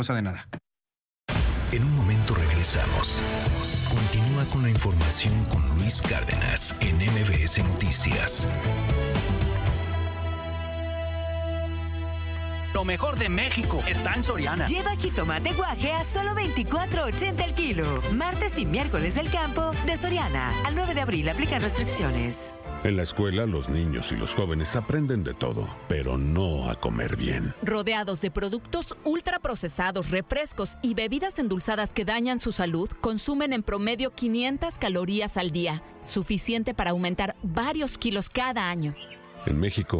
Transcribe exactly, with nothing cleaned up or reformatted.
Cosa de nada. En un momento regresamos. Continúa con la información con Luis Cárdenas en M B S Noticias. Lo mejor de México está en Soriana. Lleva jitomate guaje a solo veinticuatro ochenta el kilo. Martes y miércoles del campo de Soriana. Al nueve de abril aplican restricciones. En la escuela, los niños y los jóvenes aprenden de todo, pero no a comer bien. Rodeados de productos ultraprocesados, refrescos y bebidas endulzadas que dañan su salud, consumen en promedio quinientas calorías al día, suficiente para aumentar varios kilos cada año. En México,